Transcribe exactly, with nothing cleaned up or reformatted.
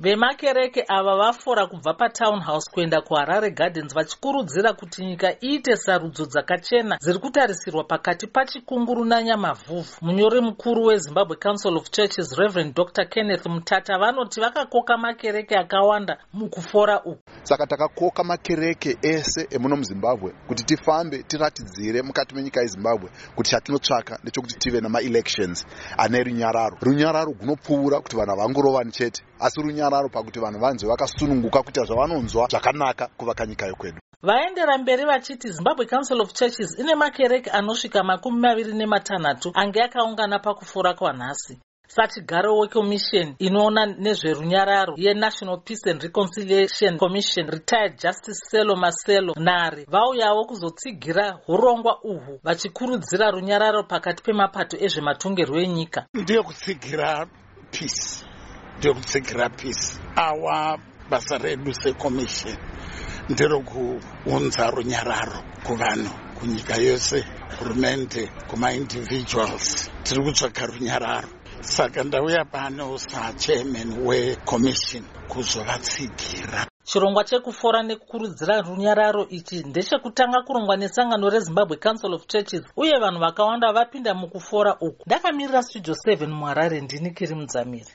Vemakereke ava vafora kubva paTownhouse kuenda kuHarare Gardens vachikurudzira kuti nyika iite sarudzo dzakachena dziri kutarisirwa pakati pachikunguru naNyamavhuvhu. Munyori mukuru weZimbabwe Council of Churches Reverend Doctor Kenneth Mutata vanoti vakakoka makereke akawanda mukufora uku. Saka takakoka makereke ese emuno muZimbabwe kuti tifambe tiratidzire mukati menyika yeZimbabwe kuti chatinotsvaka ndechekuti tive nama-elections ane runyararo. Runyararo gunopfuura kuti vanhu vangorovani chete, asi runyararo pakuti vanhu vanze vakasununguka kuita zvavanonzwa zvakanaka kuvaka nyika yekwedu. Vaendera mberi vachiti Zimbabwe Council of Churches ine makereke anosvika makumi maviri nematanhatu ange akaungana pakufora kwanhasi. Sachigaro Commission inoona nezverunyararo yeNational Peace and Reconciliation Commission Retired Justice Selo Maselo Nari vauyawo kuzotsigira urongwa uhwu vachikurudzira runyararo pakati pemapato ezvematongerwo enyika. Ndiyo kutsigira peace, ndiyo kutsigira peace. Awa basa redu secommission ndiro kuunza runyararo kuvanhu kunyika yose, hurumende, kuma-individuals. Tiri kutsvaka runyararo. Saka ndauya pano sachairman wecommission kuzovatsigira. Chirongwa chekufora nekukurudzira runyararo ichi ndechekutanga kurongwa nesangano reZimbabwe Council of Churches uye vanhu vakawanda vapinda mukufora uku. Ndakamirira Studio seven muHarare, ndini Kiri Mudzamiri.